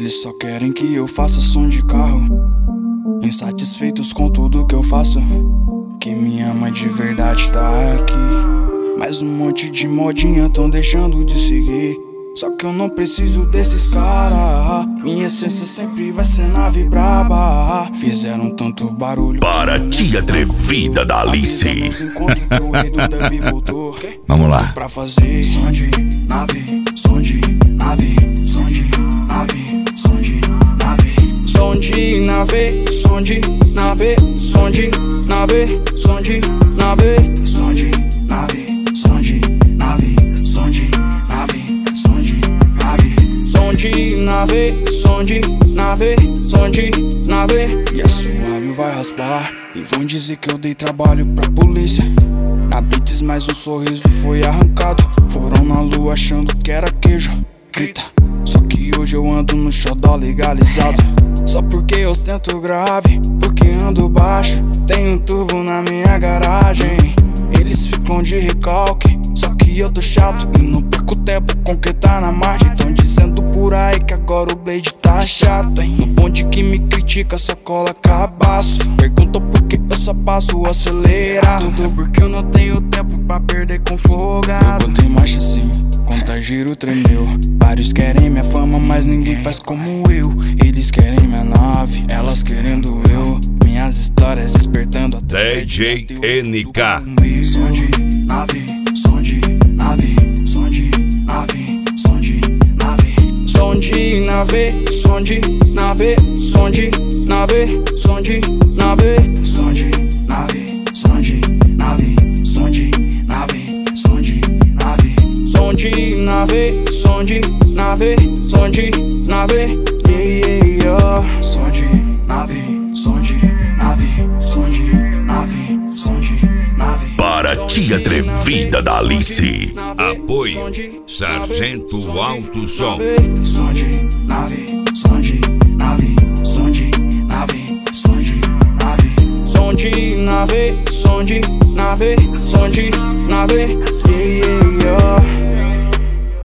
Eles só querem que eu faça som de carro, insatisfeitos com tudo que eu faço. Quem me ama de verdade tá aqui, mas um monte de modinha tão deixando de seguir. Só que eu não preciso desses caras, minha essência sempre vai ser nave braba. Fizeram tanto barulho para tia atrevida da Alice. Vamos lá. Pra fazer som de nave, som de nave, som de nave, som de nave, som de nave, som de nave, som de nave, som de nave, som de nave, som de nave, som de nave, som de nave, som de nave, som de nave, som de nave. E assoalho vai raspar e vão dizer que eu dei trabalho pra polícia. Na blitz mais um sorriso foi arrancado. Foram na lua achando que era queijo. Grita, só que hoje eu ando no xodó legalizado. Só porque eu ostento grave, porque ando baixo. Tem um turbo na minha garagem. Eles ficam de recalque, só que eu tô chato e não perco tempo com quem tá na margem. Tão dizendo por aí que agora o Blade tá chato, hein? No bonde que me critica só cola cabaço. Perguntam por que eu só passo acelerado. Tudo porque eu não tenho tempo pra perder com folgado. Eu botei marcha assim, conta giro tremeu. Vários querem minha fama, mas ninguém faz como eu. Eles querem minha nave, elas querendo eu. Minhas histórias despertando até DJ NK. Som de nave, som de nave, som de nave, som de nave, som de nave, som de nave, som de nave, som de nave, som de nave, som de nave, som de nave, som de nave, som de nave, som de nave, som de nave, yeah. Som de nave, som de nave, som de nave, som de nave. Para tia atrevida da Alice. Apoio Sargento Alto Som. Som de nave, som de nave, som de nave, som de nave, som de nave, som de nave, som de nave, yeah.